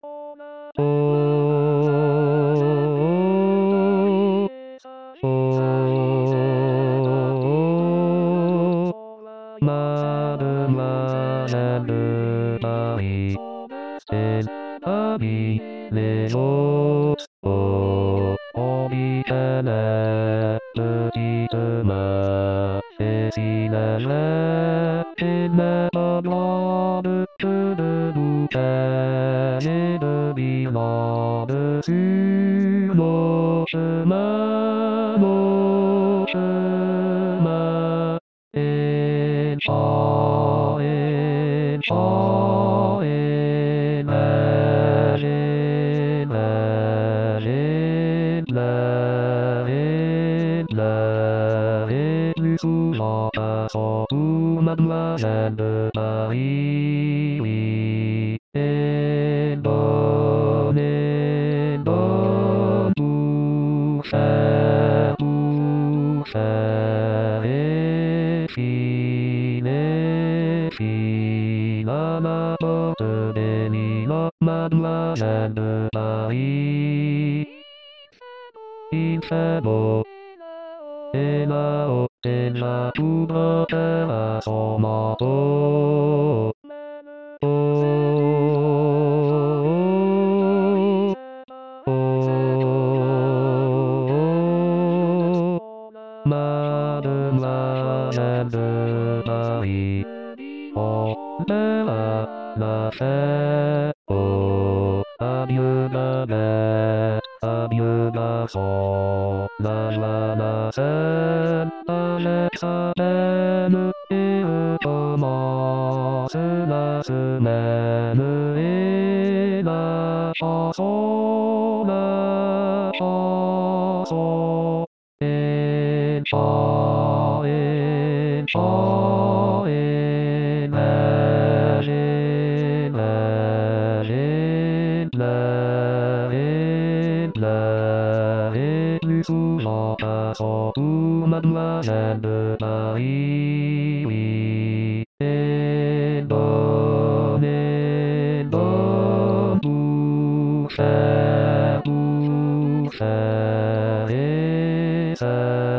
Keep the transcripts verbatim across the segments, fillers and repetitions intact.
おーおーまるまるばいせんあびれよおおびかなぶきつませしならけなばろぶくるぶかねるびのぶすのすまのすまえんしょえんしょえんられんられんられんられんすのかそぶまんららるばいいえんどねんどぶさぶさえしねしななとつべにのまんららるばいいさぼえなおてなくばたらそもとおーおーまるまるばいおららさおあびゅららあびゅらそらららさあらさらぬえうともすらすまぬえらしょそらしょそえんしょえんしょえんられんられんられんられんすのかそぶまんららるばいえんどねんどぶさぶさえさ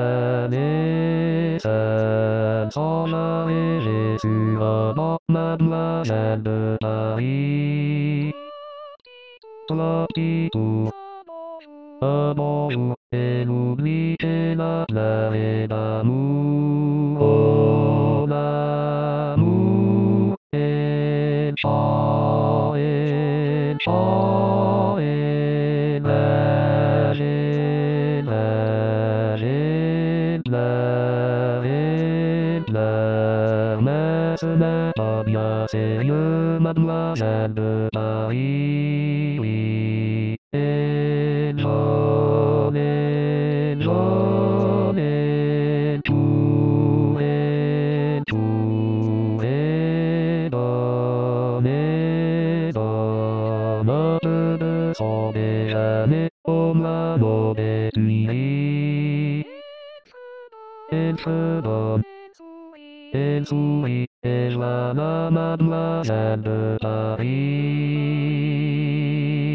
ねさそらえれすおのまんららるばいラピプあぼうえぬみてならえだむおなむえんしょえんしょえんられんられんられんらますなとびゃせゆまんららるばいえんろねんろねんぷえんぷえどねどのぶぶそべやねおまのべついえんすどんえんすいえらなまんららるばい